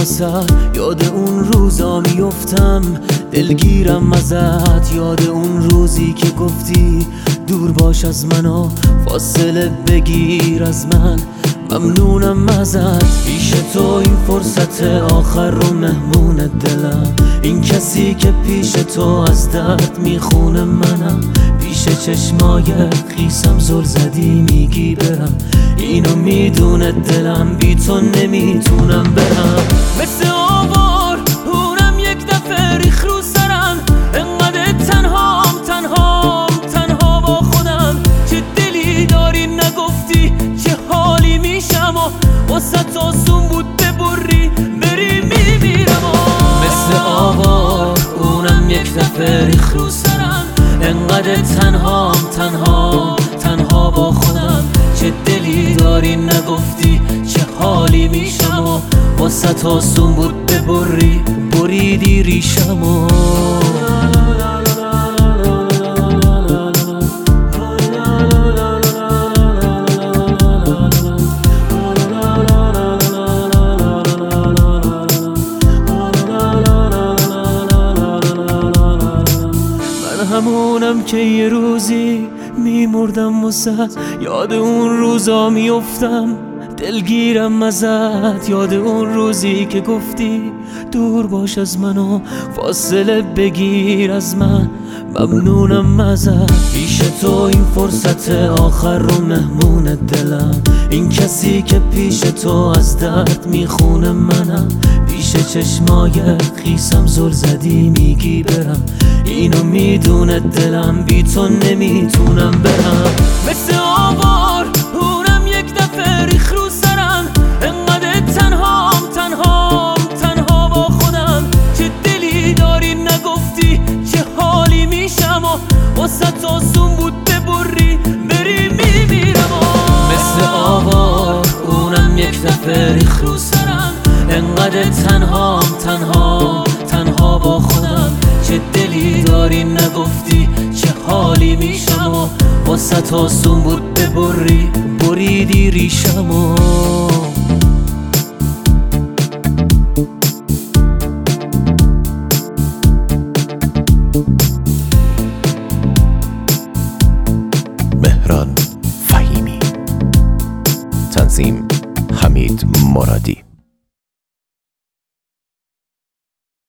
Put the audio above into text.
واسه یاد اون روزا میفتم، دلگیرم ازت. یاد اون روزی که گفتی دور باش از منو، فاصله بگیر از من، ممنونم ازت. پیش تو این فرصت آخر رو مهمون دلم، این کسی که پیش تو از درد میخونه منم. پیش چشمای خیسم زل زدی میگی برم، اینو میدونه دلم، بی تو نمیتونم برم. مثل آوار اونم یک دفعه ریخ رو سرم، انقدر تنها با خودم. چه دلی داری نگفتی چه حالی میشم، و واسه آسون بود ببری بری میمیرم. مثل آوار اونم یک دفعه ریخ رو سرم، انقدر تنها با خودم. چه دلی داری نگفتی چه حالی میشم، و واسه آسون بود ببری بریدی ریشمو. همونم که یه روزی میمردم واسه، یاد اون روزا میفتم، دلگیرم ازت. یاد اون روزی که گفتی دور باش از منو، فاصله بگیر از من، ممنونم ازت. پیش تو این فرصت آخر رو مهمون دلم، این کسی که پیش تو از درد میخونه منم. پیش چشمای خیسم زل زدی میگی برم، اینو میدونه دلم، بی تو نمیتونم برم. مثل آوار اونم یک دفعه ریخ رو سرم، انقدر تنها با خودم. چه دلی داری نگفتی چه حالی میشم، و واسه آسون بود ببری بری میمیرم. مثل آوار اونم یک دفعه ریخ رو سرم، انقدر تنها با خودم. چه دلی داری نگفتی چه حالی میشم، و واسه آسون بود ببری بریدی ریشمو. مهران فهیمی، تنظیم حمید مرادی.